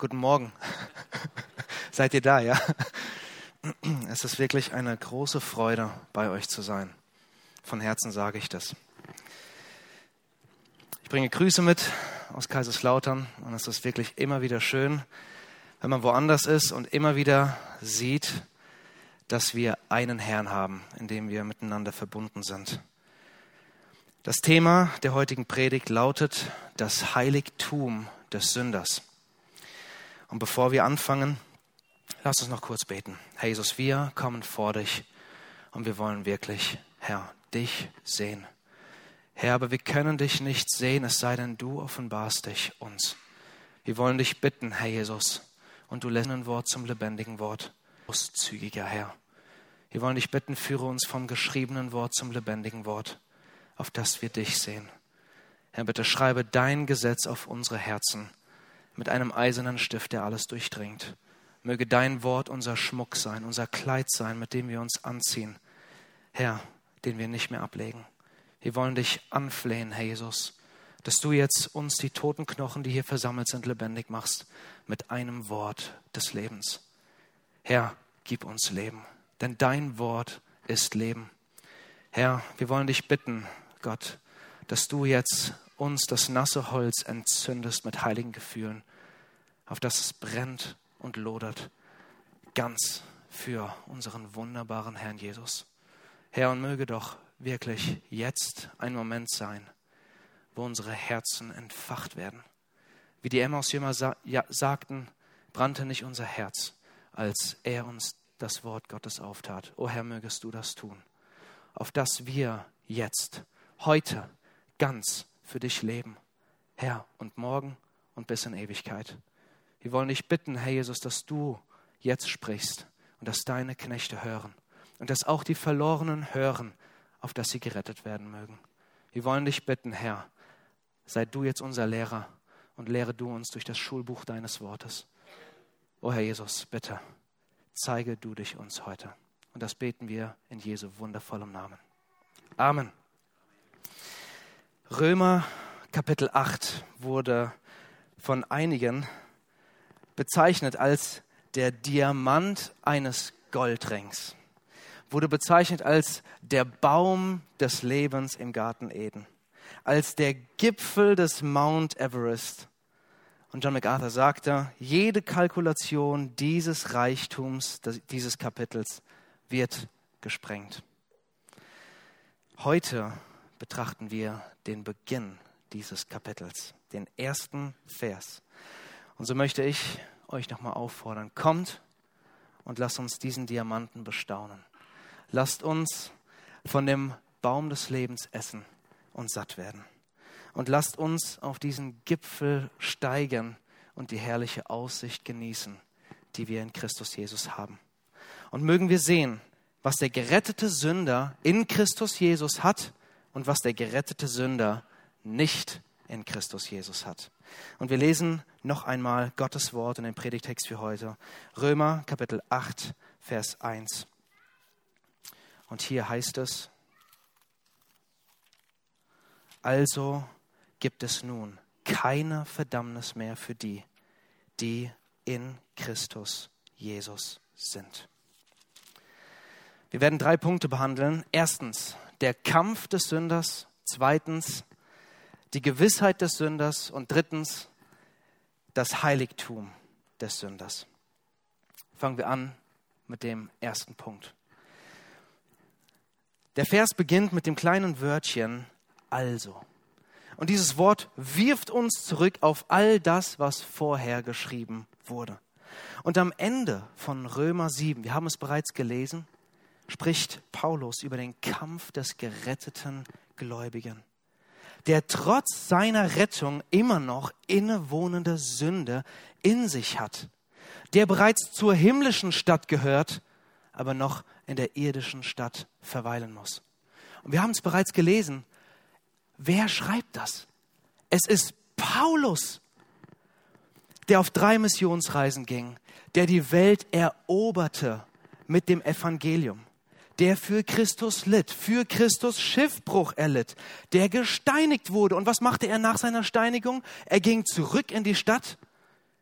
Guten Morgen. Seid ihr da, ja? Es ist wirklich eine große Freude, bei euch zu sein. Von Herzen sage ich das. Ich bringe Grüße mit aus Kaiserslautern und es ist wirklich immer wieder schön, wenn man woanders ist und immer wieder sieht, dass wir einen Herrn haben, in dem wir miteinander verbunden sind. Das Thema der heutigen Predigt lautet das Heiligtum des Sünders. Und bevor wir anfangen, lass uns noch kurz beten. Herr Jesus, wir kommen vor dich und wir wollen wirklich, Herr, dich sehen. Herr, aber wir können dich nicht sehen, es sei denn, du offenbarst dich uns. Wir wollen dich bitten, Herr Jesus, und du lässt ein Wort zum lebendigen Wort. Großzügiger Herr. Wir wollen dich bitten, führe uns vom geschriebenen Wort zum lebendigen Wort, auf das wir dich sehen. Herr, bitte schreibe dein Gesetz auf unsere Herzen mit einem eisernen Stift, der alles durchdringt. Möge dein Wort unser Schmuck sein, unser Kleid sein, mit dem wir uns anziehen. Herr, den wir nicht mehr ablegen. Wir wollen dich anflehen, Herr Jesus, dass du jetzt uns die toten Knochen, die hier versammelt sind, lebendig machst, mit einem Wort des Lebens. Herr, gib uns Leben, denn dein Wort ist Leben. Herr, wir wollen dich bitten, Gott, dass du jetzt uns das nasse Holz entzündest mit heiligen Gefühlen, auf das es brennt und lodert, ganz für unseren wunderbaren Herrn Jesus. Herr, und möge doch wirklich jetzt ein Moment sein, wo unsere Herzen entfacht werden. Wie die Emmaus-Jünger sagten, brannte nicht unser Herz, als er uns das Wort Gottes auftat. O Herr, mögest du das tun, auf dass wir jetzt, heute, ganz für dich leben, Herr, und morgen und bis in Ewigkeit. Wir wollen dich bitten, Herr Jesus, dass du jetzt sprichst und dass deine Knechte hören und dass auch die Verlorenen hören, auf dass sie gerettet werden mögen. Wir wollen dich bitten, Herr, sei du jetzt unser Lehrer und lehre du uns durch das Schulbuch deines Wortes. O Herr Jesus, bitte, zeige du dich uns heute. Und das beten wir in Jesu wundervollem Namen. Amen. Römer Kapitel 8 wurde von einigen bezeichnet als der Diamant eines Goldrings. Wurde bezeichnet als der Baum des Lebens im Garten Eden. Als der Gipfel des Mount Everest. Und John MacArthur sagte, jede Kalkulation dieses Reichtums, dieses Kapitels, wird gesprengt. Heute betrachten wir den Beginn dieses Kapitels, den ersten Vers. Und so möchte ich euch nochmal auffordern, kommt und lasst uns diesen Diamanten bestaunen. Lasst uns von dem Baum des Lebens essen und satt werden. Und lasst uns auf diesen Gipfel steigen und die herrliche Aussicht genießen, die wir in Christus Jesus haben. Und mögen wir sehen, was der gerettete Sünder in Christus Jesus hat und was der gerettete Sünder nicht in Christus Jesus hat. Und wir lesen noch einmal Gottes Wort in den Predigtext für heute. Römer Kapitel 8, Vers 1. Und hier heißt es, also gibt es nun keine Verdammnis mehr für die, die in Christus Jesus sind. Wir werden 3 Punkte behandeln. Erstens, der Kampf des Sünders. Zweitens, die Gewissheit des Sünders. Und drittens, das Heiligtum des Sünders. Fangen wir an mit dem ersten Punkt. Der Vers beginnt mit dem kleinen Wörtchen also. Und dieses Wort wirft uns zurück auf all das, was vorher geschrieben wurde. Und am Ende von Römer 7, wir haben es bereits gelesen, spricht Paulus über den Kampf des geretteten Gläubigen, der trotz seiner Rettung immer noch innewohnende Sünde in sich hat, der bereits zur himmlischen Stadt gehört, aber noch in der irdischen Stadt verweilen muss. Und wir haben es bereits gelesen. Wer schreibt das? Es ist Paulus, der auf 3 Missionsreisen ging, der die Welt eroberte mit dem Evangelium, der für Christus litt, für Christus Schiffbruch erlitt, der gesteinigt wurde. Und was machte er nach seiner Steinigung? Er ging zurück in die Stadt,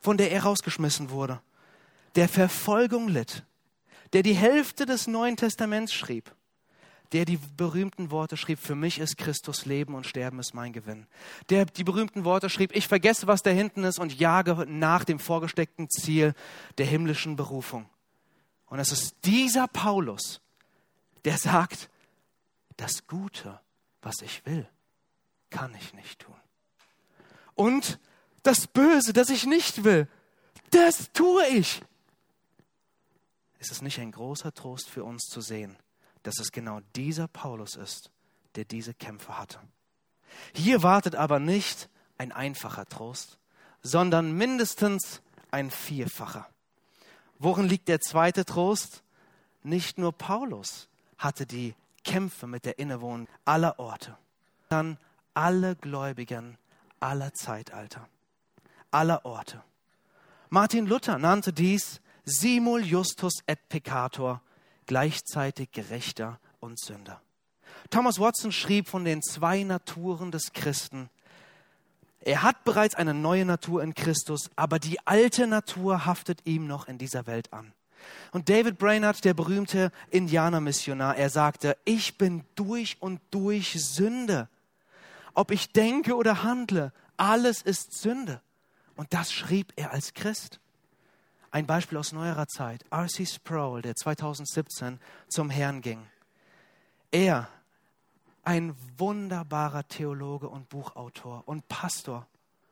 von der er rausgeschmissen wurde, der Verfolgung litt, der die Hälfte des Neuen Testaments schrieb, der die berühmten Worte schrieb, für mich ist Christus Leben und Sterben ist mein Gewinn. Der die berühmten Worte schrieb, ich vergesse, was da hinten ist und jage nach dem vorgesteckten Ziel der himmlischen Berufung. Und es ist dieser Paulus, der sagt, das Gute, was ich will, kann ich nicht tun. Und das Böse, das ich nicht will, das tue ich. Ist es nicht ein großer Trost für uns zu sehen, dass es genau dieser Paulus ist, der diese Kämpfe hatte? Hier wartet aber nicht ein einfacher Trost, sondern mindestens ein vierfacher. Worin liegt der zweite Trost? Nicht nur Paulus hatte die Kämpfe mit der Innewohnung aller Orte, sondern alle Gläubigen aller Zeitalter, aller Orte. Martin Luther nannte dies simul justus et peccator, gleichzeitig Gerechter und Sünder. Thomas Watson schrieb von den zwei Naturen des Christen. Er hat bereits eine neue Natur in Christus, aber die alte Natur haftet ihm noch in dieser Welt an. Und David Brainerd, der berühmte Indianermissionar, er sagte, ich bin durch und durch Sünde. Ob ich denke oder handle, alles ist Sünde. Und das schrieb er als Christ. Ein Beispiel aus neuerer Zeit. R.C. Sproul, der 2017 zum Herrn ging. Er, ein wunderbarer Theologe und Buchautor und Pastor,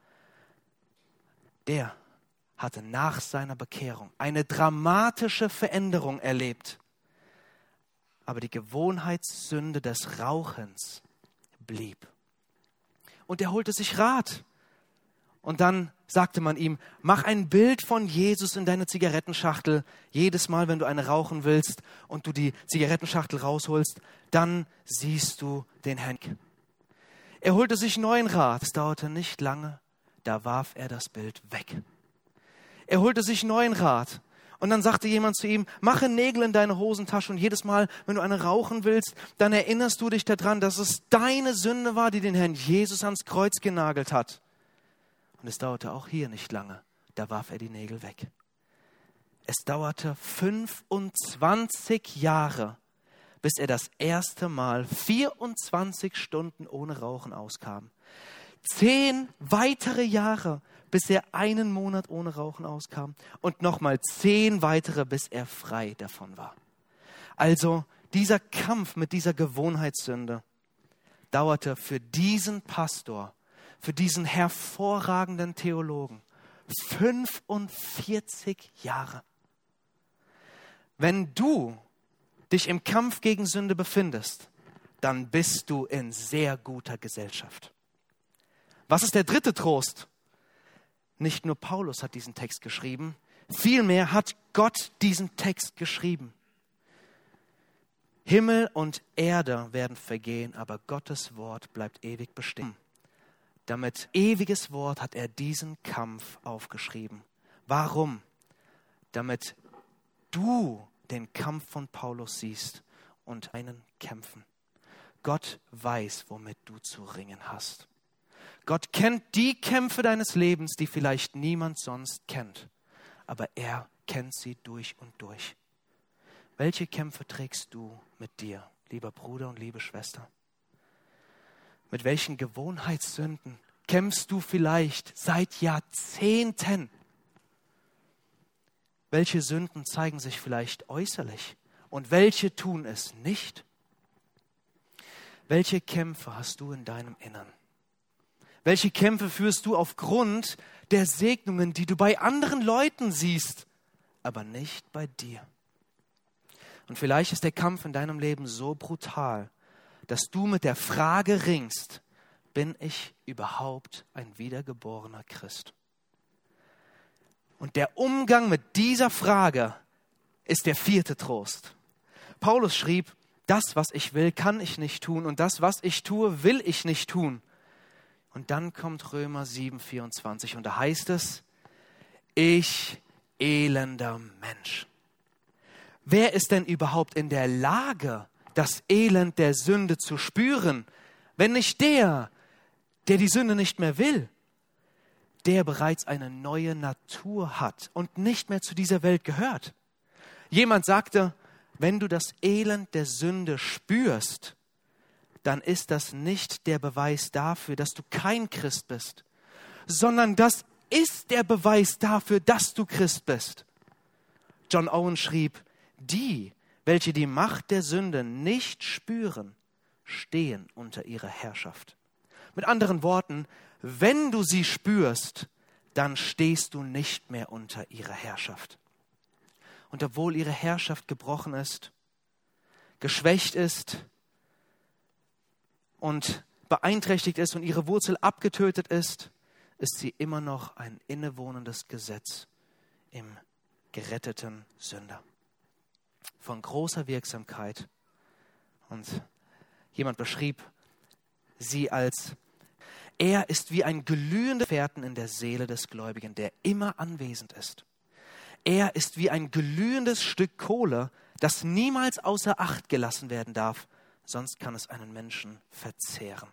der hatte nach seiner Bekehrung eine dramatische Veränderung erlebt. Aber die Gewohnheitssünde des Rauchens blieb. Und er holte sich Rat. Und dann sagte man ihm, mach ein Bild von Jesus in deine Zigarettenschachtel. Jedes Mal, wenn du eine rauchen willst und du die Zigarettenschachtel rausholst, dann siehst du den Henk. Er holte sich neuen Rat. Es dauerte nicht lange, da warf er das Bild weg. Er holte sich neuen Rat. Und dann sagte jemand zu ihm, mache Nägel in deine Hosentasche und jedes Mal, wenn du eine rauchen willst, dann erinnerst du dich daran, dass es deine Sünde war, die den Herrn Jesus ans Kreuz genagelt hat. Und es dauerte auch hier nicht lange, da warf er die Nägel weg. Es dauerte 25 Jahre, bis er das erste Mal 24 Stunden ohne Rauchen auskam. 10 weitere Jahre, bis er einen Monat ohne Rauchen auskam. Und nochmal 10 weitere, bis er frei davon war. Also dieser Kampf mit dieser Gewohnheitssünde dauerte für diesen Pastor, für diesen hervorragenden Theologen 45 Jahre. Wenn du dich im Kampf gegen Sünde befindest, dann bist du in sehr guter Gesellschaft. Was ist der dritte Trost? Nicht nur Paulus hat diesen Text geschrieben, vielmehr hat Gott diesen Text geschrieben. Himmel und Erde werden vergehen, aber Gottes Wort bleibt ewig bestehen. Damit ewiges Wort hat er diesen Kampf aufgeschrieben. Warum? Damit du den Kampf von Paulus siehst und einen kämpfen. Gott weiß, womit du zu ringen hast. Gott kennt die Kämpfe deines Lebens, die vielleicht niemand sonst kennt. Aber er kennt sie durch und durch. Welche Kämpfe trägst du mit dir, lieber Bruder und liebe Schwester? Mit welchen Gewohnheitssünden kämpfst du vielleicht seit Jahrzehnten? Welche Sünden zeigen sich vielleicht äußerlich und welche tun es nicht? Welche Kämpfe hast du in deinem Innern? Welche Kämpfe führst du aufgrund der Segnungen, die du bei anderen Leuten siehst, aber nicht bei dir? Und vielleicht ist der Kampf in deinem Leben so brutal, dass du mit der Frage ringst, bin ich überhaupt ein wiedergeborener Christ? Und der Umgang mit dieser Frage ist der vierte Trost. Paulus schrieb, das, was ich will, kann ich nicht tun und das, was ich tue, will ich nicht tun. Und dann kommt Römer 7,24 und da heißt es, ich elender Mensch. Wer ist denn überhaupt in der Lage, das Elend der Sünde zu spüren, wenn nicht der die Sünde nicht mehr will? der bereits eine neue Natur hat und nicht mehr zu dieser Welt gehört. Jemand sagte, wenn du das Elend der Sünde spürst, dann ist das nicht der Beweis dafür, dass du kein Christ bist, sondern das ist der Beweis dafür, dass du Christ bist. John Owen schrieb, die, welche die Macht der Sünde nicht spüren, stehen unter ihrer Herrschaft. Mit anderen Worten, wenn du sie spürst, dann stehst du nicht mehr unter ihrer Herrschaft. Und obwohl ihre Herrschaft gebrochen ist, geschwächt ist und beeinträchtigt ist und ihre Wurzel abgetötet ist, ist sie immer noch ein innewohnendes Gesetz im geretteten Sünder. Von großer Wirksamkeit. Und jemand beschrieb sie als, er ist wie ein glühender Fährten in der Seele des Gläubigen, der immer anwesend ist. Er ist wie ein glühendes Stück Kohle, das niemals außer Acht gelassen werden darf, sonst kann es einen Menschen verzehren.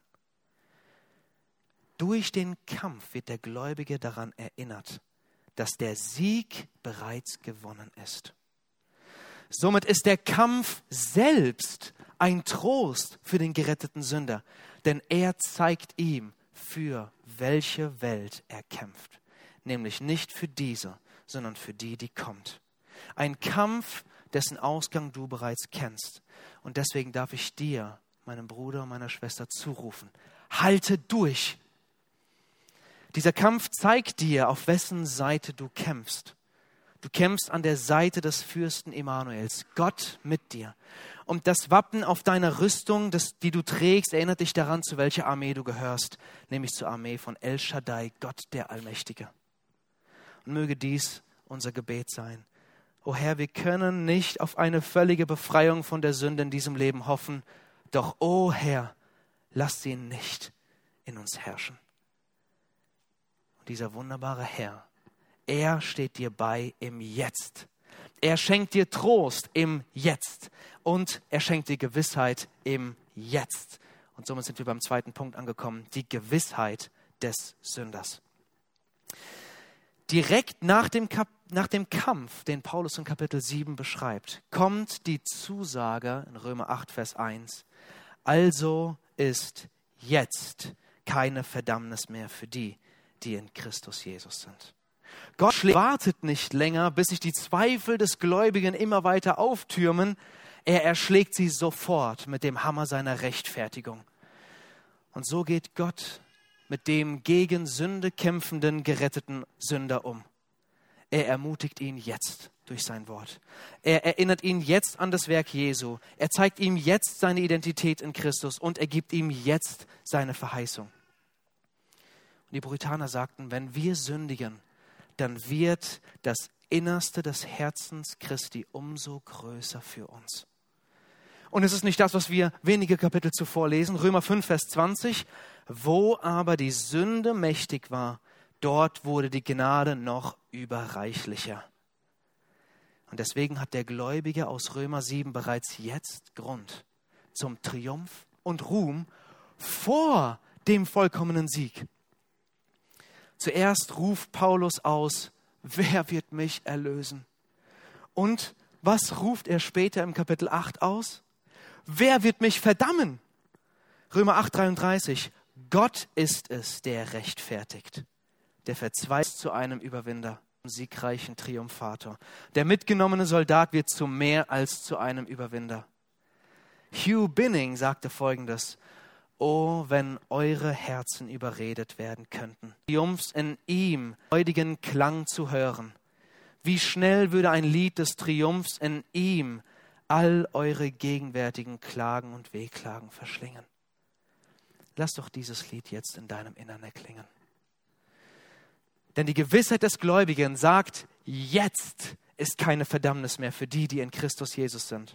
Durch den Kampf wird der Gläubige daran erinnert, dass der Sieg bereits gewonnen ist. Somit ist der Kampf selbst ein Trost für den geretteten Sünder, denn er zeigt ihm, für welche Welt er kämpft. Nämlich nicht für diese, sondern für die, die kommt. Ein Kampf, dessen Ausgang du bereits kennst. Und deswegen darf ich dir, meinem Bruder und meiner Schwester, zurufen: Halte durch! Dieser Kampf zeigt dir, auf wessen Seite du kämpfst. Du kämpfst an der Seite des Fürsten Immanuels, Gott mit dir. Und das Wappen auf deiner Rüstung, die du trägst, erinnert dich daran, zu welcher Armee du gehörst, nämlich zur Armee von El Shaddai, Gott der Allmächtige. Und möge dies unser Gebet sein. O Herr, wir können nicht auf eine völlige Befreiung von der Sünde in diesem Leben hoffen, doch, o Herr, lass sie nicht in uns herrschen. Und dieser wunderbare Herr, er steht dir bei im Jetzt. Er schenkt dir Trost im Jetzt und er schenkt dir Gewissheit im Jetzt. Und somit sind wir beim zweiten Punkt angekommen, die Gewissheit des Sünders. Direkt nach dem Kampf, den Paulus in Kapitel 7 beschreibt, kommt die Zusage in Römer 8, Vers 1. Also ist jetzt keine Verdammnis mehr für die, die in Christus Jesus sind. Gott wartet nicht länger, bis sich die Zweifel des Gläubigen immer weiter auftürmen. Er erschlägt sie sofort mit dem Hammer seiner Rechtfertigung. Und so geht Gott mit dem gegen Sünde kämpfenden, geretteten Sünder um. Er ermutigt ihn jetzt durch sein Wort. Er erinnert ihn jetzt an das Werk Jesu. Er zeigt ihm jetzt seine Identität in Christus und er gibt ihm jetzt seine Verheißung. Und die Puritaner sagten, wenn wir sündigen, dann wird das Innerste des Herzens Christi umso größer für uns. Und es ist nicht das, was wir wenige Kapitel zuvor lesen, Römer 5, Vers 20, wo aber die Sünde mächtig war, dort wurde die Gnade noch überreichlicher. Und deswegen hat der Gläubige aus Römer 7 bereits jetzt Grund zum Triumph und Ruhm vor dem vollkommenen Sieg. Zuerst ruft Paulus aus, wer wird mich erlösen? Und was ruft er später im Kapitel 8 aus? Wer wird mich verdammen? Römer 8, 33. Gott ist es, der rechtfertigt. Der verzweigt zu einem Überwinder, siegreichen Triumphator. Der mitgenommene Soldat wird zu mehr als zu einem Überwinder. Hugh Binning sagte Folgendes: Oh, wenn eure Herzen überredet werden könnten, Triumphs in ihm, freudigen Klang zu hören. Wie schnell würde ein Lied des Triumphs in ihm all eure gegenwärtigen Klagen und Wehklagen verschlingen. Lass doch dieses Lied jetzt in deinem Innern erklingen. Denn die Gewissheit des Gläubigen sagt, jetzt ist keine Verdammnis mehr für die, die in Christus Jesus sind.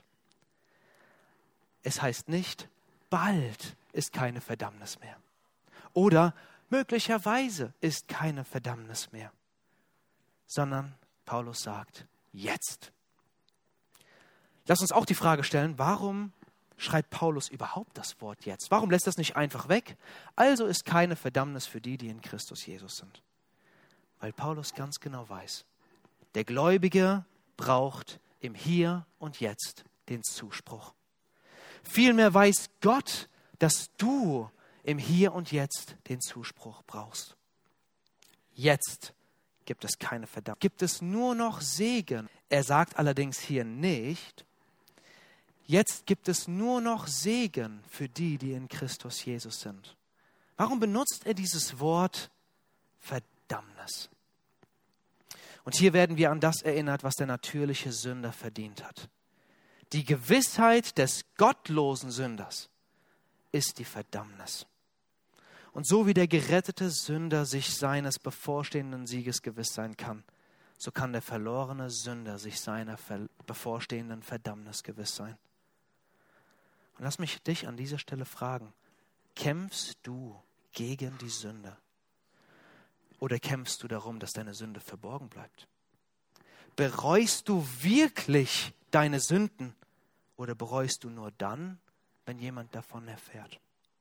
Es heißt nicht, bald ist keine Verdammnis mehr. Oder möglicherweise ist keine Verdammnis mehr. Sondern Paulus sagt, jetzt. Lass uns auch die Frage stellen, warum schreibt Paulus überhaupt das Wort jetzt? Warum lässt das nicht einfach weg? Also ist keine Verdammnis für die, die in Christus Jesus sind. Weil Paulus ganz genau weiß, der Gläubige braucht im Hier und Jetzt den Zuspruch. Vielmehr weiß Gott, dass du im Hier und Jetzt den Zuspruch brauchst. Jetzt gibt es keine Verdammnis. Gibt es nur noch Segen. Er sagt allerdings hier nicht, jetzt gibt es nur noch Segen für die, die in Christus Jesus sind. Warum benutzt er dieses Wort Verdammnis? Und hier werden wir an das erinnert, was der natürliche Sünder verdient hat. Die Gewissheit des gottlosen Sünders ist die Verdammnis. Und so wie der gerettete Sünder sich seines bevorstehenden Sieges gewiss sein kann, so kann der verlorene Sünder sich seiner bevorstehenden Verdammnis gewiss sein. Und lass mich dich an dieser Stelle fragen, kämpfst du gegen die Sünde? Oder kämpfst du darum, dass deine Sünde verborgen bleibt? Bereust du wirklich deine Sünden oder bereust du nur dann, wenn jemand davon erfährt?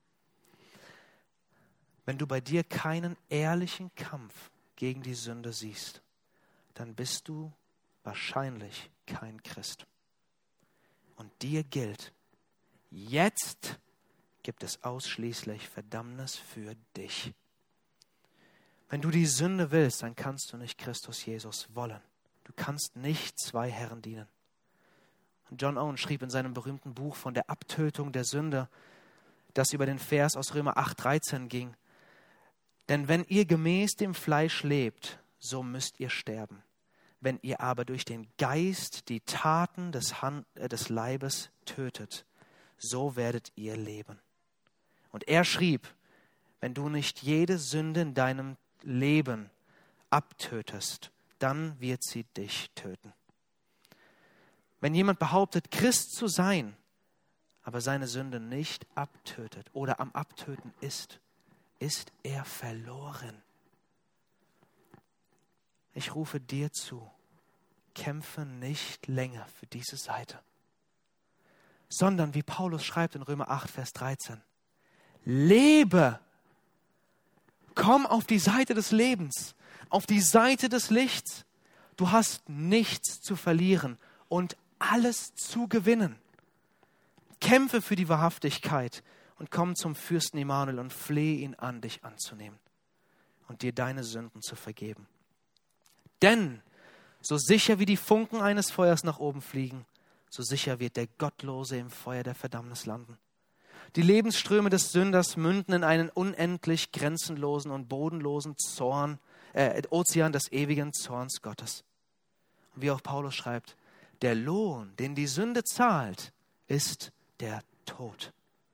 Wenn du bei dir keinen ehrlichen Kampf gegen die Sünde siehst, dann bist du wahrscheinlich kein Christ. Und dir gilt, jetzt gibt es ausschließlich Verdammnis für dich. Wenn du die Sünde willst, dann kannst du nicht Christus Jesus wollen. Du kannst nicht zwei Herren dienen. Und John Owen schrieb in seinem berühmten Buch von der Abtötung der Sünde, das über den Vers aus Römer 8,13 ging. Denn wenn ihr gemäß dem Fleisch lebt, so müsst ihr sterben. Wenn ihr aber durch den Geist die Taten des Leibes tötet, so werdet ihr leben. Und er schrieb, wenn du nicht jede Sünde in deinem Leben abtötest, dann wird sie dich töten. Wenn jemand behauptet, Christ zu sein, aber seine Sünde nicht abtötet oder am Abtöten ist er verloren. Ich rufe dir zu, kämpfe nicht länger für diese Seite, sondern wie Paulus schreibt in Römer 8, Vers 13, lebe, komm auf die Seite des Lebens, auf die Seite des Lichts. Du hast nichts zu verlieren und alles zu gewinnen. Kämpfe für die Wahrhaftigkeit und komm zum Fürsten Immanuel und flehe ihn an, dich anzunehmen und dir deine Sünden zu vergeben. Denn so sicher wie die Funken eines Feuers nach oben fliegen, so sicher wird der Gottlose im Feuer der Verdammnis landen. Die Lebensströme des Sünders münden in einen unendlich grenzenlosen und bodenlosen Ozean des ewigen Zorns Gottes. Und wie auch Paulus schreibt, der Lohn, den die Sünde zahlt, ist der Tod.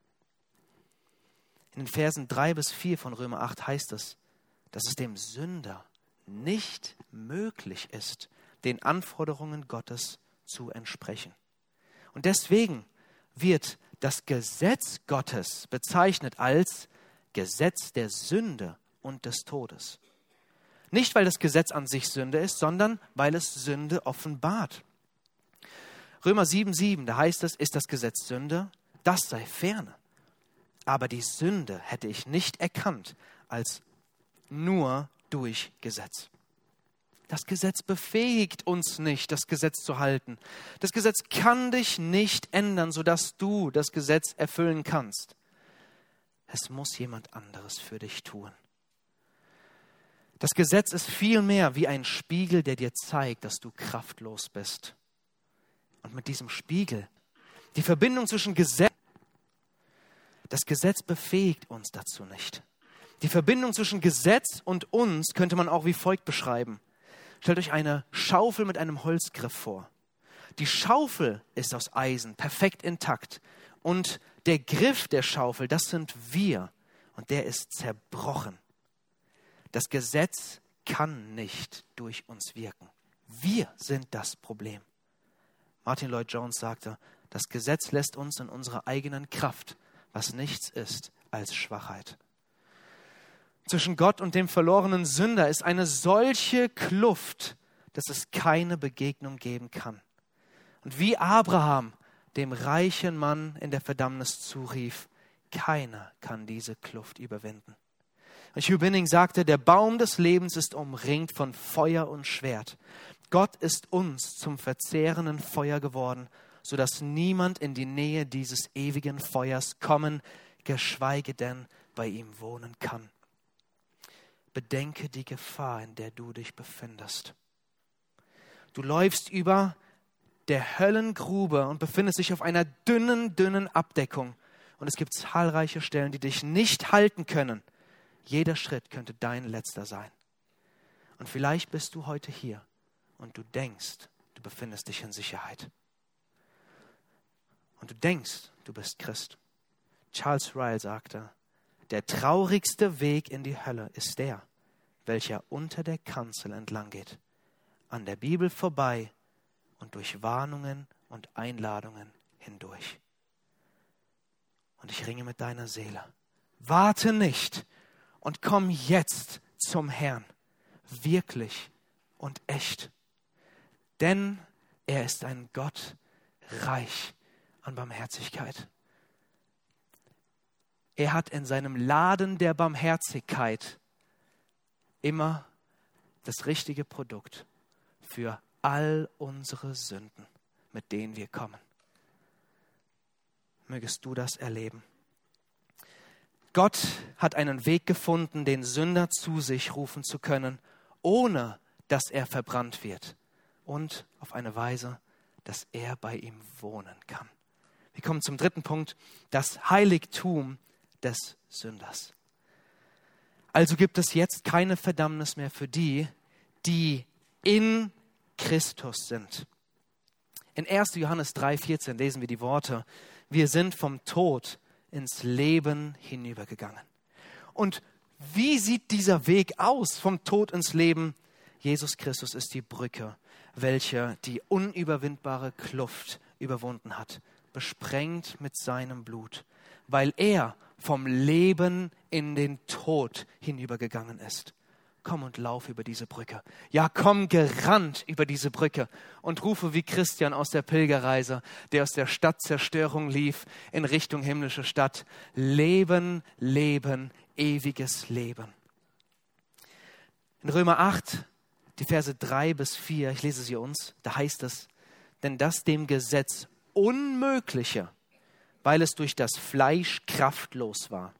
In den Versen 3 bis 4 von Römer 8 heißt es, dass es dem Sünder nicht möglich ist, den Anforderungen Gottes zu entsprechen. Und deswegen wird das Gesetz Gottes bezeichnet als Gesetz der Sünde und des Todes. Nicht, weil das Gesetz an sich Sünde ist, sondern weil es Sünde offenbart. Römer 7,7, da heißt es, ist das Gesetz Sünde? Das sei ferne. Aber die Sünde hätte ich nicht erkannt als nur durch Gesetz. Das Gesetz befähigt uns nicht, das Gesetz zu halten. Das Gesetz kann dich nicht ändern, sodass du das Gesetz erfüllen kannst. Es muss jemand anderes für dich tun. Das Gesetz ist vielmehr wie ein Spiegel, der dir zeigt, dass du kraftlos bist. Und mit diesem Spiegel, die Verbindung zwischen Gesetz, das Gesetz befähigt uns dazu nicht. Die Verbindung zwischen Gesetz und uns könnte man auch wie folgt beschreiben. Stellt euch eine Schaufel mit einem Holzgriff vor. Die Schaufel ist aus Eisen, perfekt intakt. Und der Griff der Schaufel, das sind wir. Und der ist zerbrochen. Das Gesetz kann nicht durch uns wirken. Wir sind das Problem. Martin Lloyd-Jones sagte, das Gesetz lässt uns in unserer eigenen Kraft, was nichts ist als Schwachheit. Zwischen Gott und dem verlorenen Sünder ist eine solche Kluft, dass es keine Begegnung geben kann. Und wie Abraham dem reichen Mann in der Verdammnis zurief, keiner kann diese Kluft überwinden. Hugh Binning sagte, der Baum des Lebens ist umringt von Feuer und Schwert. Gott ist uns zum verzehrenden Feuer geworden, sodass niemand in die Nähe dieses ewigen Feuers kommen, geschweige denn bei ihm wohnen kann. Bedenke die Gefahr, in der du dich befindest. Du läufst über der Höllengrube und befindest dich auf einer dünnen Abdeckung. Und es gibt zahlreiche Stellen, die dich nicht halten können. Jeder Schritt könnte dein letzter sein. Und vielleicht bist du heute hier und du denkst, du befindest dich in Sicherheit. Und du denkst, du bist Christ. Charles Ryle sagte, der traurigste Weg in die Hölle ist der, welcher unter der Kanzel entlang geht, an der Bibel vorbei und durch Warnungen und Einladungen hindurch. Und ich ringe mit deiner Seele. Warte nicht und komm jetzt zum Herrn, wirklich und echt. Denn er ist ein Gott reich an Barmherzigkeit. Er hat in seinem Laden der Barmherzigkeit immer das richtige Produkt für all unsere Sünden, mit denen wir kommen. Mögest du das erleben. Gott hat einen Weg gefunden, den Sünder zu sich rufen zu können, ohne dass er verbrannt wird und auf eine Weise, dass er bei ihm wohnen kann. Wir kommen zum dritten Punkt, das Heiligtum des Sünders. Also gibt es jetzt keine Verdammnis mehr für die, die in Christus sind. In 1. Johannes 3,14 lesen wir die Worte, wir sind vom Tod ins Leben hinübergegangen. Und wie sieht dieser Weg aus, vom Tod ins Leben? Jesus Christus ist die Brücke, welche die unüberwindbare Kluft überwunden hat, besprengt mit seinem Blut, weil er vom Leben in den Tod hinübergegangen ist. Komm und lauf über diese Brücke. Ja, komm gerannt über diese Brücke und rufe wie Christian aus der Pilgerreise, der aus der Stadtzerstörung lief, in Richtung himmlische Stadt. Leben, Leben, ewiges Leben. In Römer 8, die Verse 3-4, ich lese sie uns, da heißt es, denn das dem Gesetz Unmögliche, weil es durch das Fleisch kraftlos war,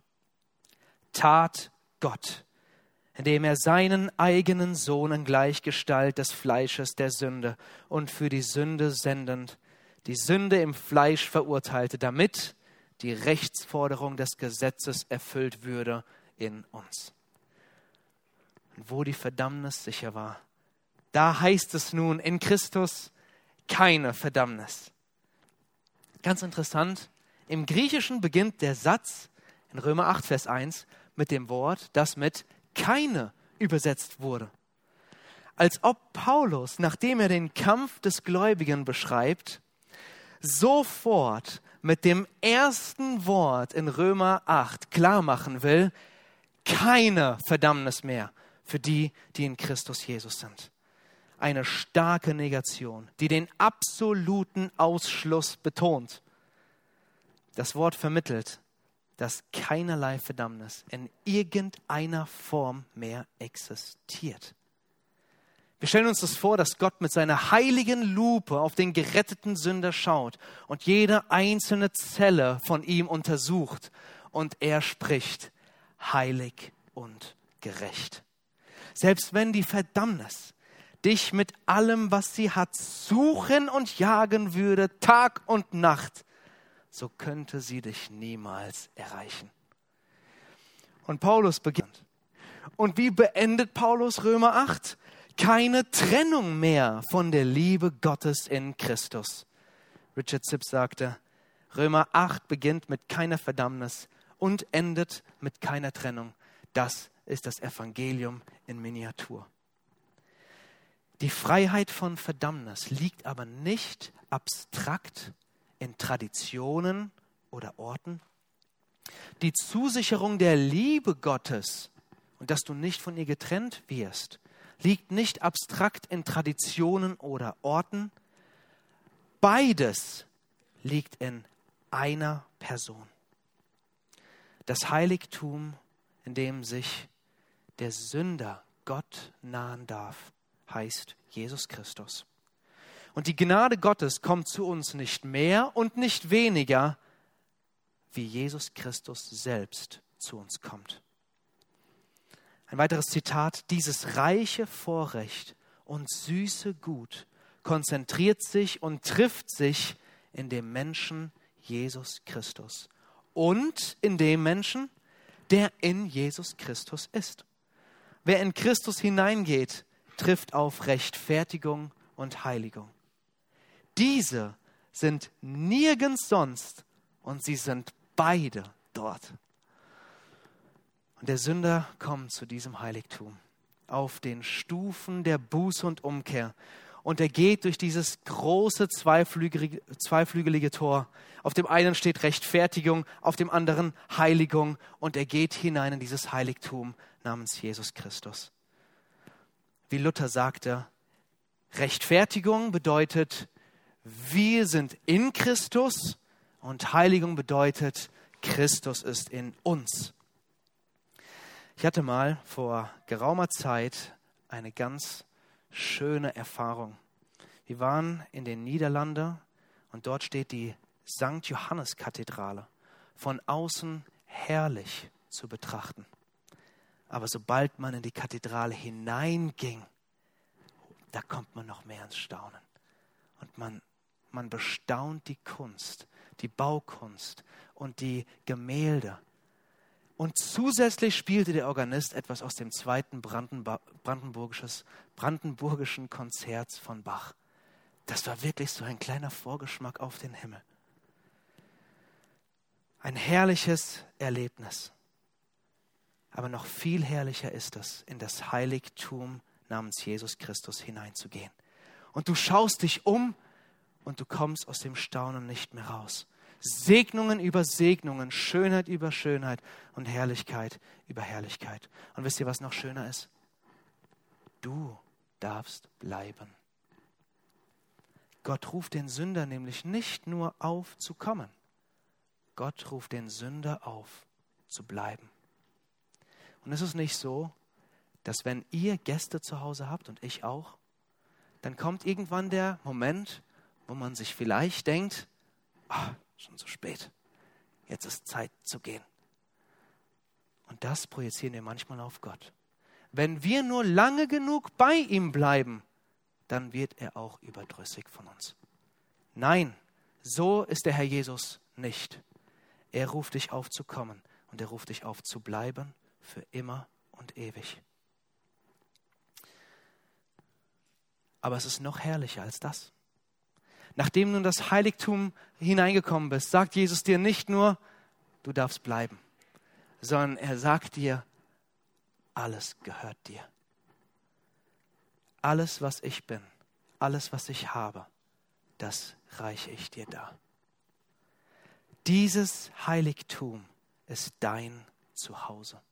tat Gott, indem er seinen eigenen Sohn in Gleichgestalt des Fleisches der Sünde und für die Sünde sendend, die Sünde im Fleisch verurteilte, damit die Rechtsforderung des Gesetzes erfüllt würde in uns. Und wo die Verdammnis sicher war, da heißt es nun in Christus keine Verdammnis. Ganz interessant, im Griechischen beginnt der Satz in Römer 8, Vers 1 mit dem Wort, das mit keine übersetzt wurde. Als ob Paulus, nachdem er den Kampf des Gläubigen beschreibt, sofort mit dem ersten Wort in Römer 8 klar machen will, keine Verdammnis mehr für die, die in Christus Jesus sind. Eine starke Negation, die den absoluten Ausschluss betont. Das Wort vermittelt, dass keinerlei Verdammnis in irgendeiner Form mehr existiert. Wir stellen uns das vor, dass Gott mit seiner heiligen Lupe auf den geretteten Sünder schaut und jede einzelne Zelle von ihm untersucht und er spricht, heilig und gerecht. Selbst wenn die Verdammnis dich mit allem, was sie hat, suchen und jagen würde, Tag und Nacht, so könnte sie dich niemals erreichen. Und Paulus beginnt. Und wie beendet Paulus Römer 8? Keine Trennung mehr von der Liebe Gottes in Christus. Richard Sibbes sagte, Römer 8 beginnt mit keiner Verdammnis und endet mit keiner Trennung. Das ist das Evangelium in Miniatur. Die Freiheit von Verdammnis liegt aber nicht abstrakt in Traditionen oder Orten. Die Zusicherung der Liebe Gottes und dass du nicht von ihr getrennt wirst, liegt nicht abstrakt in Traditionen oder Orten. Beides liegt in einer Person. Das Heiligtum, in dem sich der Sünder Gott nahen darf, heißt Jesus Christus. Und die Gnade Gottes kommt zu uns nicht mehr und nicht weniger, wie Jesus Christus selbst zu uns kommt. Ein weiteres Zitat: Dieses reiche Vorrecht und süße Gut konzentriert sich und trifft sich in dem Menschen Jesus Christus und in dem Menschen, der in Jesus Christus ist. Wer in Christus hineingeht, trifft auf Rechtfertigung und Heiligung. Diese sind nirgends sonst und sie sind beide dort. Und der Sünder kommt zu diesem Heiligtum auf den Stufen der Buße und Umkehr. Und er geht durch dieses große zweiflügelige Tor. Auf dem einen steht Rechtfertigung, auf dem anderen Heiligung. Und er geht hinein in dieses Heiligtum namens Jesus Christus. Wie Luther sagte, Rechtfertigung bedeutet, wir sind in Christus, und Heiligung bedeutet, Christus ist in uns. Ich hatte mal vor geraumer Zeit eine ganz schöne Erfahrung. Wir waren in den Niederlanden und dort steht die St. Johannes-Kathedrale. Von außen herrlich zu betrachten. Aber sobald man in die Kathedrale hineinging, da kommt man noch mehr ins Staunen. Und man bestaunt die Kunst, die Baukunst und die Gemälde. Und zusätzlich spielte der Organist etwas aus dem zweiten brandenburgischen Konzert von Bach. Das war wirklich so ein kleiner Vorgeschmack auf den Himmel. Ein herrliches Erlebnis. Aber noch viel herrlicher ist es, in das Heiligtum namens Jesus Christus hineinzugehen. Und du schaust dich um und du kommst aus dem Staunen nicht mehr raus. Segnungen über Segnungen, Schönheit über Schönheit und Herrlichkeit über Herrlichkeit. Und wisst ihr, was noch schöner ist? Du darfst bleiben. Gott ruft den Sünder nämlich nicht nur auf zu kommen. Gott ruft den Sünder auf zu bleiben. Und es ist nicht so, dass wenn ihr Gäste zu Hause habt und ich auch, dann kommt irgendwann der Moment, wo man sich vielleicht denkt, schon zu spät, jetzt ist Zeit zu gehen. Und das projizieren wir manchmal auf Gott. Wenn wir nur lange genug bei ihm bleiben, dann wird er auch überdrüssig von uns. Nein, so ist der Herr Jesus nicht. Er ruft dich auf zu kommen und er ruft dich auf zu bleiben für immer und ewig. Aber es ist noch herrlicher als das. Nachdem du in das Heiligtum hineingekommen bist, sagt Jesus dir nicht nur, du darfst bleiben, sondern er sagt dir, alles gehört dir. Alles, was ich bin, alles, was ich habe, das reiche ich dir dar. Dieses Heiligtum ist dein Zuhause.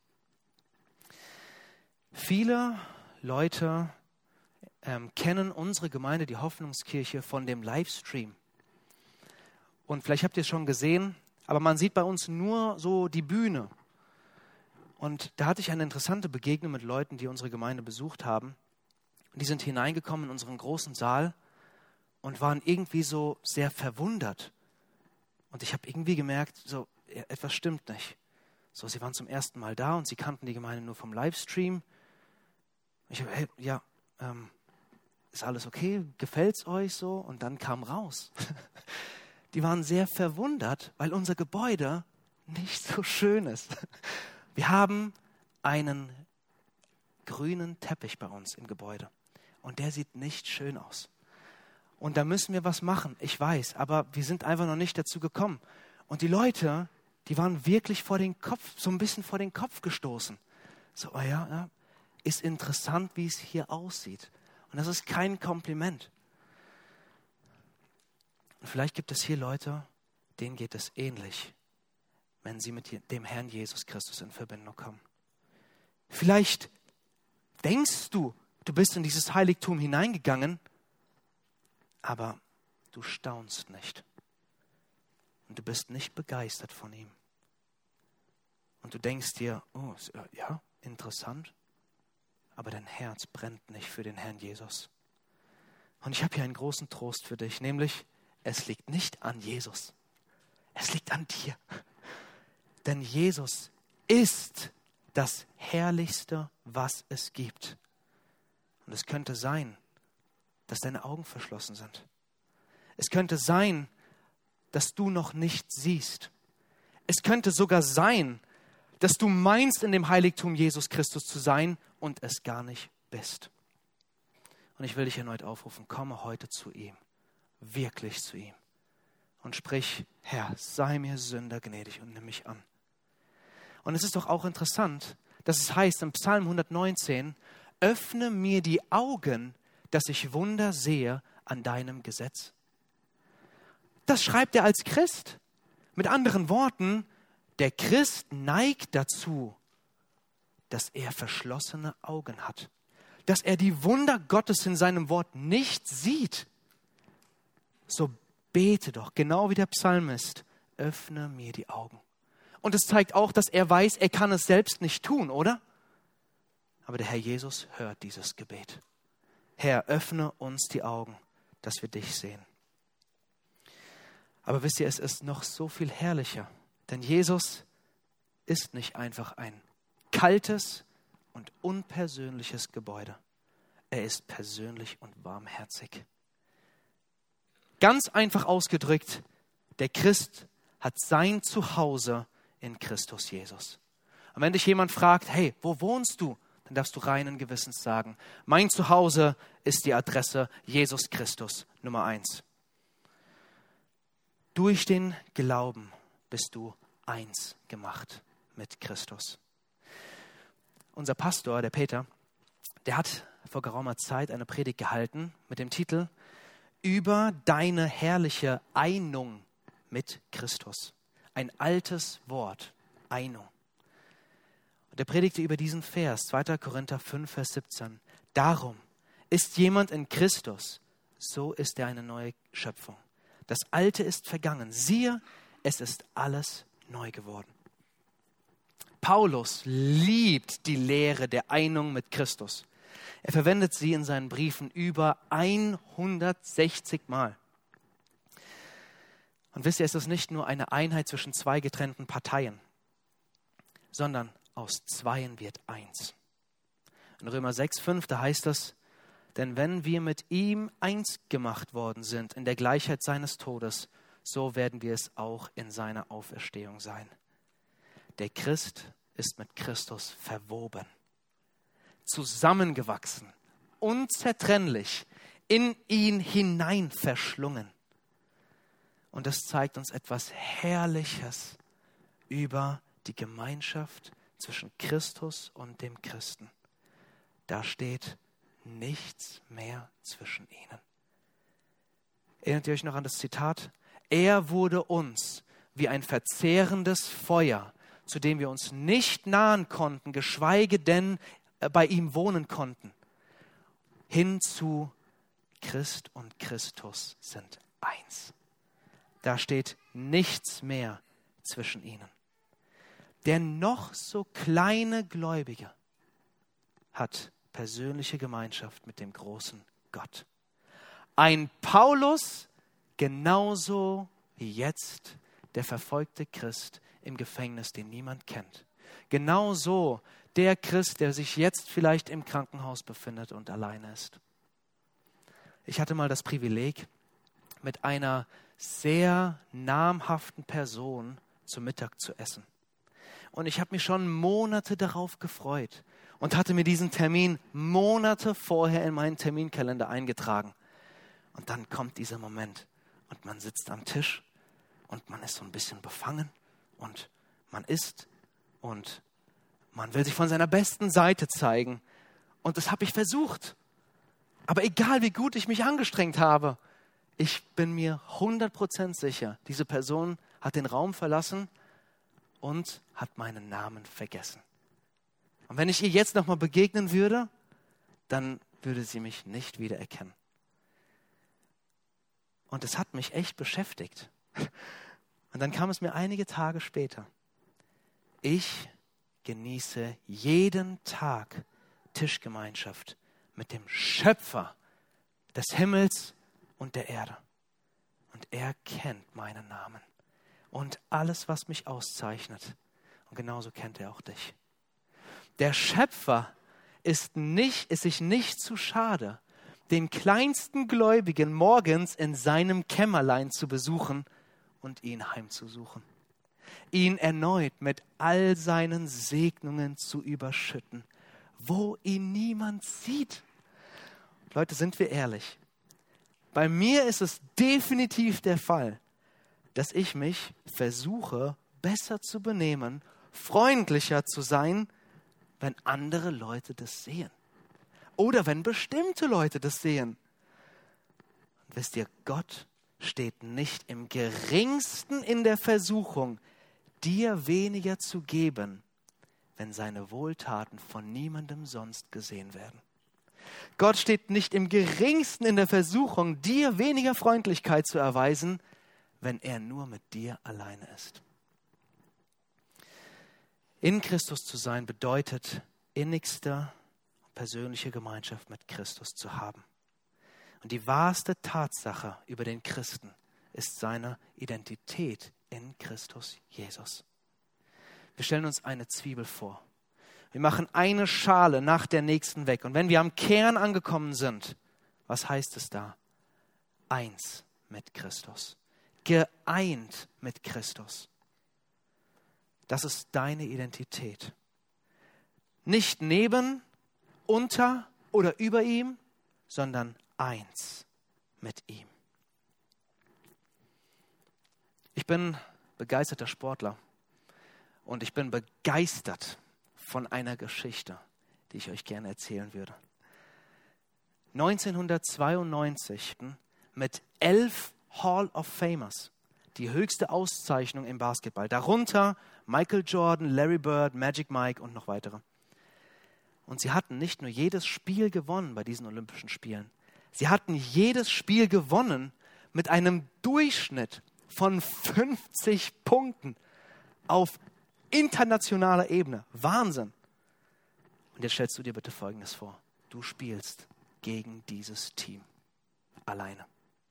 Viele Leute kennen unsere Gemeinde, die Hoffnungskirche, von dem Livestream. Und vielleicht habt ihr es schon gesehen, aber man sieht bei uns nur so die Bühne. Und da hatte ich eine interessante Begegnung mit Leuten, die unsere Gemeinde besucht haben. Und die sind hineingekommen in unseren großen Saal und waren irgendwie so sehr verwundert. Und ich habe irgendwie gemerkt, so etwas stimmt nicht. So, sie waren zum ersten Mal da und sie kannten die Gemeinde nur vom Livestream. Ich habe, ist alles okay? Gefällt's euch so? Und dann kam raus. Die waren sehr verwundert, weil unser Gebäude nicht so schön ist. Wir haben einen grünen Teppich bei uns im Gebäude. Und der sieht nicht schön aus. Und da müssen wir was machen, ich weiß, aber wir sind einfach noch nicht dazu gekommen. Und die Leute, die waren wirklich so ein bisschen vor den Kopf gestoßen. So, ja, ist interessant, wie es hier aussieht. Und das ist kein Kompliment. Und vielleicht gibt es hier Leute, denen geht es ähnlich, wenn sie mit dem Herrn Jesus Christus in Verbindung kommen. Vielleicht denkst du, du bist in dieses Heiligtum hineingegangen, aber du staunst nicht. Und du bist nicht begeistert von ihm. Und du denkst dir, oh, ja, interessant. aber dein Herz brennt nicht für den Herrn Jesus. Und ich habe hier einen großen Trost für dich, nämlich es liegt nicht an Jesus, es liegt an dir. Denn Jesus ist das Herrlichste, was es gibt. Und es könnte sein, dass deine Augen verschlossen sind. Es könnte sein, dass du noch nicht siehst. Es könnte sogar sein, dass du meinst, in dem Heiligtum Jesus Christus zu sein und es gar nicht bist. Und ich will dich erneut aufrufen, komme heute zu ihm, wirklich zu ihm. Und sprich, Herr, sei mir Sünder gnädig und nimm mich an. Und es ist doch auch interessant, dass es heißt im Psalm 119, öffne mir die Augen, dass ich Wunder sehe an deinem Gesetz. Das schreibt er als Christ. Mit anderen Worten, der Christ neigt dazu, dass er verschlossene Augen hat, dass er die Wunder Gottes in seinem Wort nicht sieht. So bete doch, genau wie der Psalmist, öffne mir die Augen. Und es zeigt auch, dass er weiß, er kann es selbst nicht tun, oder? Aber der Herr Jesus hört dieses Gebet. Herr, öffne uns die Augen, dass wir dich sehen. Aber wisst ihr, es ist noch so viel herrlicher, denn Jesus ist nicht einfach ein kaltes und unpersönliches Gebäude. Er ist persönlich und warmherzig. Ganz einfach ausgedrückt, der Christ hat sein Zuhause in Christus Jesus. Und wenn dich jemand fragt, hey, wo wohnst du? Dann darfst du reinen Gewissens sagen, mein Zuhause ist die Adresse Jesus Christus, Nummer 1. Durch den Glauben bist du eins gemacht mit Christus. Unser Pastor, der Peter, der hat vor geraumer Zeit eine Predigt gehalten mit dem Titel über deine herrliche Einung mit Christus. Ein altes Wort, Einung. Und er predigte über diesen Vers, 2. Korinther 5, Vers 17. Darum ist jemand in Christus, so ist er eine neue Schöpfung. Das Alte ist vergangen. Siehe, es ist alles neu geworden. Paulus liebt die Lehre der Einung mit Christus. Er verwendet sie in seinen Briefen über 160 Mal. Und wisst ihr, es ist nicht nur eine Einheit zwischen zwei getrennten Parteien, sondern aus zweien wird eins. In Römer 6, 5, da heißt es, denn wenn wir mit ihm eins gemacht worden sind in der Gleichheit seines Todes, so werden wir es auch in seiner Auferstehung sein. Der Christ ist mit Christus verwoben, zusammengewachsen, unzertrennlich, in ihn hinein verschlungen. Und das zeigt uns etwas Herrliches über die Gemeinschaft zwischen Christus und dem Christen. Da steht nichts mehr zwischen ihnen. Erinnert ihr euch noch an das Zitat? Er wurde uns wie ein verzehrendes Feuer, zu dem wir uns nicht nahen konnten, geschweige denn bei ihm wohnen konnten. Hinzu Christ und Christus sind eins. Da steht nichts mehr zwischen ihnen. Der noch so kleine Gläubige hat persönliche Gemeinschaft mit dem großen Gott. Ein Paulus genauso wie jetzt der verfolgte Christ im Gefängnis, den niemand kennt. Genauso der Christ, der sich jetzt vielleicht im Krankenhaus befindet und alleine ist. Ich hatte mal das Privileg, mit einer sehr namhaften Person zu Mittag zu essen. Und ich habe mich schon Monate darauf gefreut und hatte mir diesen Termin Monate vorher in meinen Terminkalender eingetragen. Und dann kommt dieser Moment und man sitzt am Tisch und man ist so ein bisschen befangen und man isst und man will sich von seiner besten Seite zeigen. Und das habe ich versucht. Aber egal wie gut ich mich angestrengt habe, ich bin mir 100% sicher, diese Person hat den Raum verlassen und hat meinen Namen vergessen. Und wenn ich ihr jetzt nochmal begegnen würde, dann würde sie mich nicht wiedererkennen. Und es hat mich echt beschäftigt. Und dann kam es mir einige Tage später. Ich genieße jeden Tag Tischgemeinschaft mit dem Schöpfer des Himmels und der Erde. Und er kennt meinen Namen und alles, was mich auszeichnet. Und genauso kennt er auch dich. Der Schöpfer ist sich nicht zu schade, den kleinsten Gläubigen morgens in seinem Kämmerlein zu besuchen und ihn heimzusuchen. Ihn erneut mit all seinen Segnungen zu überschütten, wo ihn niemand sieht. Leute, sind wir ehrlich? Bei mir ist es definitiv der Fall, dass ich mich versuche, besser zu benehmen, freundlicher zu sein, wenn andere Leute das sehen. Oder wenn bestimmte Leute das sehen. Und wisst ihr, Gott steht nicht im geringsten in der Versuchung, dir weniger zu geben, wenn seine Wohltaten von niemandem sonst gesehen werden. Gott steht nicht im geringsten in der Versuchung, dir weniger Freundlichkeit zu erweisen, wenn er nur mit dir alleine ist. In Christus zu sein bedeutet, innigste persönliche Gemeinschaft mit Christus zu haben. Und die wahrste Tatsache über den Christen ist seine Identität in Christus Jesus. Wir stellen uns eine Zwiebel vor. Wir machen eine Schale nach der nächsten weg. Und wenn wir am Kern angekommen sind, was heißt es da? Eins mit Christus. Geeint mit Christus. Das ist deine Identität. Nicht neben, unter oder über ihm, sondern eins mit ihm. Ich bin begeisterter Sportler und ich bin begeistert von einer Geschichte, die ich euch gerne erzählen würde. 1992 mit 11 Hall of Famers, die höchste Auszeichnung im Basketball. Darunter Michael Jordan, Larry Bird, Magic Mike und noch weitere. Und sie hatten nicht nur jedes Spiel gewonnen bei diesen Olympischen Spielen. Sie hatten jedes Spiel gewonnen mit einem Durchschnitt von 50 Punkten auf internationaler Ebene. Wahnsinn. Und jetzt stellst du dir bitte Folgendes vor. Du spielst gegen dieses Team. Alleine.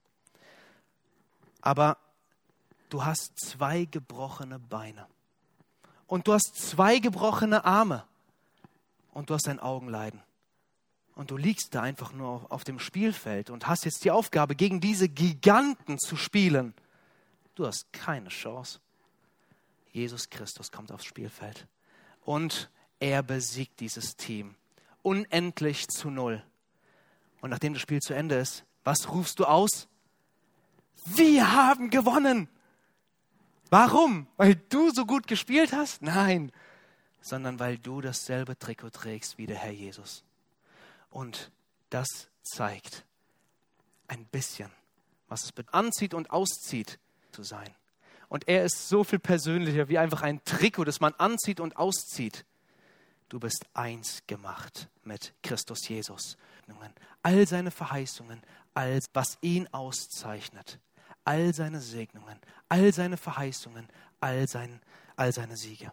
Aber du hast 2 gebrochene Beine. Und du hast 2 gebrochene Arme. Und du hast ein Augenleiden. Und du liegst da einfach nur auf dem Spielfeld und hast jetzt die Aufgabe, gegen diese Giganten zu spielen. Du hast keine Chance. Jesus Christus kommt aufs Spielfeld und er besiegt dieses Team unendlich zu 0. Und nachdem das Spiel zu Ende ist, was rufst du aus? Wir haben gewonnen! Warum? Weil du so gut gespielt hast? Nein, sondern weil du dasselbe Trikot trägst wie der Herr Jesus. Und das zeigt ein bisschen, was es anzieht und auszieht zu sein. Und er ist so viel persönlicher wie einfach ein Trikot, das man anzieht und auszieht. Du bist eins gemacht mit Christus Jesus. All seine Verheißungen, all was ihn auszeichnet, all seine Segnungen, all seine Verheißungen, all seine Siege.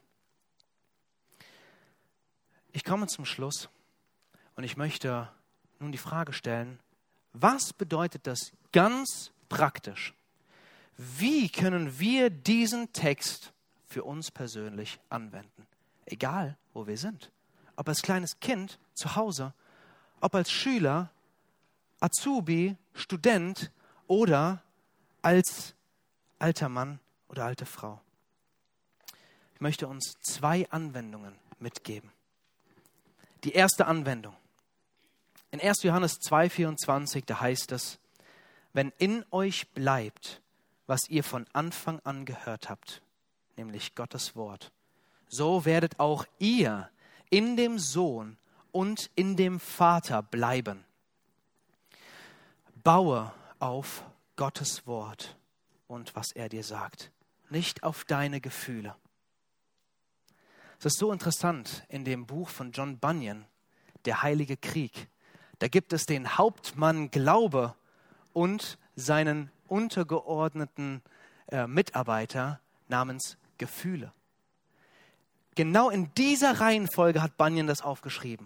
Ich komme zum Schluss und ich möchte nun die Frage stellen, was bedeutet das ganz praktisch? Wie können wir diesen Text für uns persönlich anwenden? Egal, wo wir sind. Ob als kleines Kind zu Hause, ob als Schüler, Azubi, Student oder als alter Mann oder alte Frau. Ich möchte uns 2 Anwendungen mitgeben. Die erste Anwendung. In 1. Johannes 2,24, da heißt es, wenn in euch bleibt, was ihr von Anfang an gehört habt, nämlich Gottes Wort, so werdet auch ihr in dem Sohn und in dem Vater bleiben. Baue auf Gottes Wort und was er dir sagt, nicht auf deine Gefühle. Es ist so interessant in dem Buch von John Bunyan, Der Heilige Krieg. Da gibt es den Hauptmann Glaube und seinen untergeordneten Mitarbeiter namens Gefühle. Genau in dieser Reihenfolge hat Bunyan das aufgeschrieben.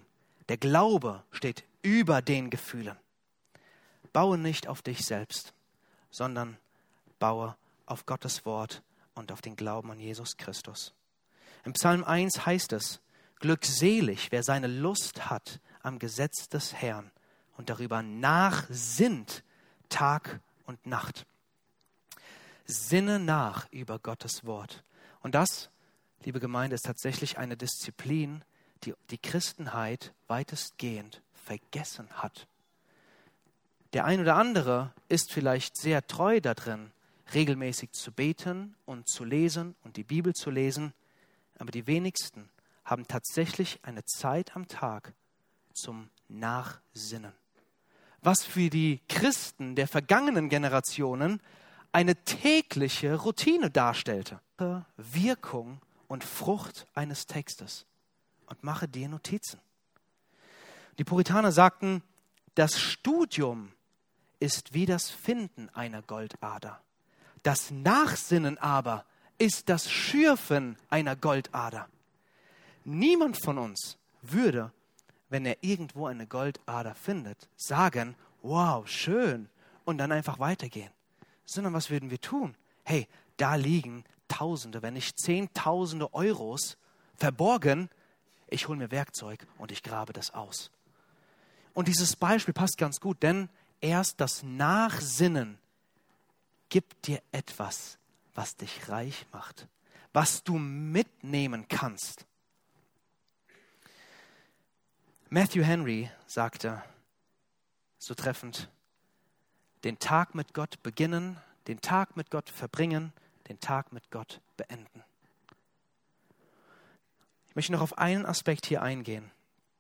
Der Glaube steht über den Gefühlen. Baue nicht auf dich selbst, sondern baue auf Gottes Wort und auf den Glauben an Jesus Christus. Im Psalm 1 heißt es, glückselig, wer seine Lust hat am Gesetz des Herrn und darüber nachsinnt Tag und Nacht. Sinne nach über Gottes Wort. Und das, liebe Gemeinde, ist tatsächlich eine Disziplin, die die Christenheit weitestgehend vergessen hat. Der ein oder andere ist vielleicht sehr treu darin, regelmäßig zu beten und zu lesen und die Bibel zu lesen, aber die wenigsten haben tatsächlich eine Zeit am Tag zum Nachsinnen. Was für die Christen der vergangenen Generationen eine tägliche Routine darstellte. Wirkung und Frucht eines Textes. Und mache dir Notizen. Die Puritaner sagten, das Studium ist wie das Finden einer Goldader. Das Nachsinnen aber ist das Schürfen einer Goldader. Niemand von uns würde, wenn er irgendwo eine Goldader findet, sagen, wow, schön, und dann einfach weitergehen. Sondern was würden wir tun? Hey, da liegen Tausende, wenn nicht Zehntausende Euros verborgen. Ich hole mir Werkzeug und ich grabe das aus. Und dieses Beispiel passt ganz gut, denn erst das Nachsinnen gibt dir etwas, was dich reich macht, was du mitnehmen kannst. Matthew Henry sagte so treffend, den Tag mit Gott beginnen, den Tag mit Gott verbringen, den Tag mit Gott beenden. Ich möchte noch auf einen Aspekt hier eingehen.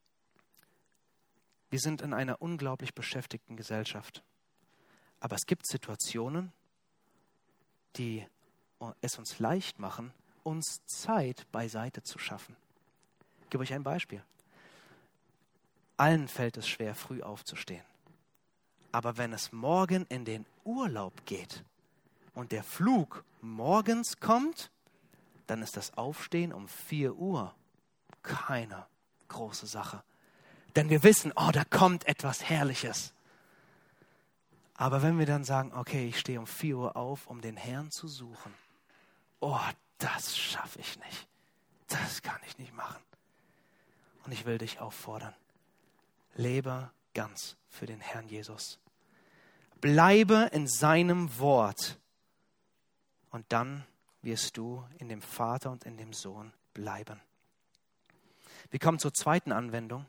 Wir sind in einer unglaublich beschäftigten Gesellschaft. Aber es gibt Situationen, die es uns leicht machen, uns Zeit beiseite zu schaffen. Ich gebe euch ein Beispiel. Allen fällt es schwer, früh aufzustehen. Aber wenn es morgen in den Urlaub geht und der Flug morgens kommt, dann ist das Aufstehen um 4 Uhr keine große Sache. Denn wir wissen, oh, da kommt etwas Herrliches. Aber wenn wir dann sagen, okay, ich stehe um 4 Uhr auf, um den Herrn zu suchen. Oh, das schaffe ich nicht. Das kann ich nicht machen. Und ich will dich auffordern. Lebe ganz für den Herrn Jesus. Bleibe in seinem Wort. Und dann wirst du in dem Vater und in dem Sohn bleiben. Wir kommen zur zweiten Anwendung.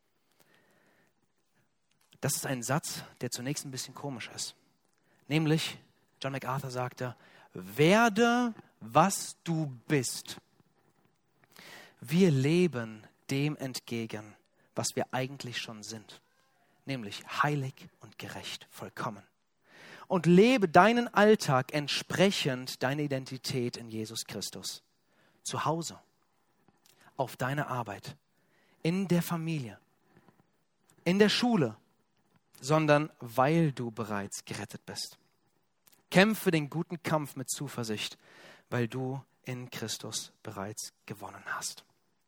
Das ist ein Satz, der zunächst ein bisschen komisch ist. Nämlich, John MacArthur sagte, werde, was du bist. Wir leben dem entgegen, was wir eigentlich schon sind. Nämlich heilig und gerecht, vollkommen. Und lebe deinen Alltag entsprechend deiner Identität in Jesus Christus. Zu Hause, auf deiner Arbeit, in der Familie, in der Schule, sondern weil du bereits gerettet bist. Kämpfe den guten Kampf mit Zuversicht, weil du in Christus bereits gewonnen hast.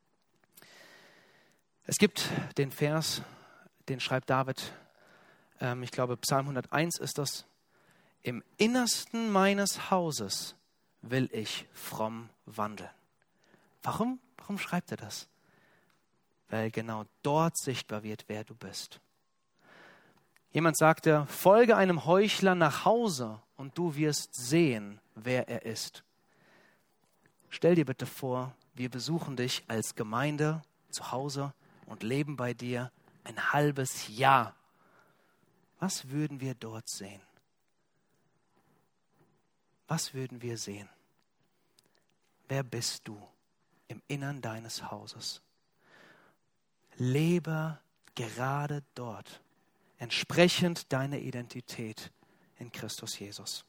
Es gibt den Vers, den schreibt David, ich glaube Psalm 101 ist das, im Innersten meines Hauses will ich fromm wandeln. Warum schreibt er das? Weil genau dort sichtbar wird, wer du bist. Jemand sagte, folge einem Heuchler nach Hause und du wirst sehen, wer er ist. Stell dir bitte vor, wir besuchen dich als Gemeinde zu Hause und leben bei dir ein halbes Jahr. Was würden wir dort sehen? Was würden wir sehen? Wer bist du im Innern deines Hauses? Lebe gerade dort, entsprechend deiner Identität in Christus Jesus.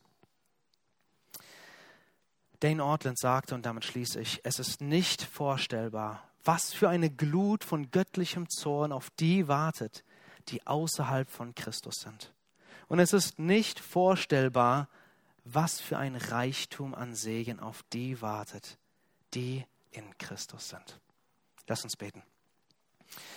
Dane Ortlund sagte, und damit schließe ich, es ist nicht vorstellbar, was für eine Glut von göttlichem Zorn auf die wartet, die außerhalb von Christus sind. Und es ist nicht vorstellbar, was für ein Reichtum an Segen auf die wartet, die in Christus sind. Lass uns beten.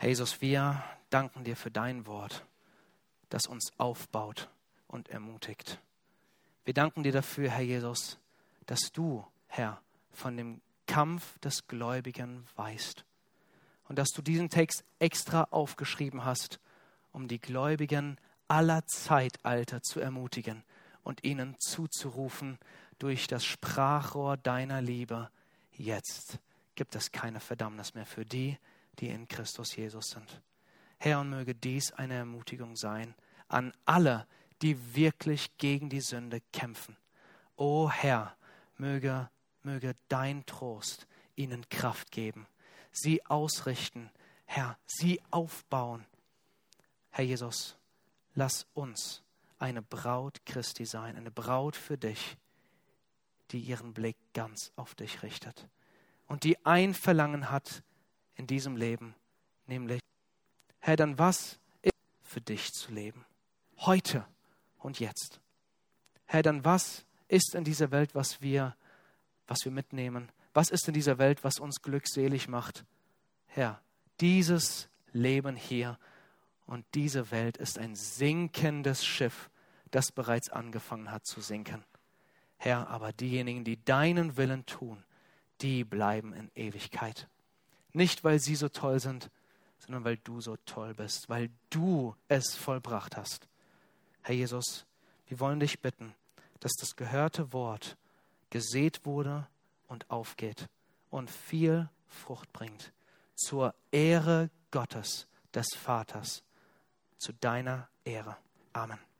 Herr Jesus, wir danken dir für dein Wort, das uns aufbaut und ermutigt. Wir danken dir dafür, Herr Jesus, dass du, Herr, von dem Kampf des Gläubigen weißt und dass du diesen Text extra aufgeschrieben hast, um die Gläubigen aller Zeitalter zu ermutigen und ihnen zuzurufen durch das Sprachrohr deiner Liebe: Jetzt gibt es keine Verdammnis mehr für die, die in Christus Jesus sind. Herr, und möge dies eine Ermutigung sein an alle, die wirklich gegen die Sünde kämpfen. O Herr, möge dein Trost ihnen Kraft geben, sie ausrichten, Herr, sie aufbauen. Herr Jesus, lass uns eine Braut Christi sein, eine Braut für dich, die ihren Blick ganz auf dich richtet und die ein Verlangen hat in diesem Leben, nämlich, Herr, dann was ist für dich zu leben? Heute und jetzt. Herr, dann was ist in dieser Welt, was wir mitnehmen? Was ist in dieser Welt, was uns glückselig macht? Herr, dieses Leben hier und diese Welt ist ein sinkendes Schiff, das bereits angefangen hat zu sinken. Herr, aber diejenigen, die deinen Willen tun, die bleiben in Ewigkeit. Nicht, weil sie so toll sind, sondern weil du so toll bist, weil du es vollbracht hast. Herr Jesus, wir wollen dich bitten, dass das gehörte Wort gesät wurde und aufgeht und viel Frucht bringt, zur Ehre Gottes, des Vaters, zu deiner Ehre. Amen.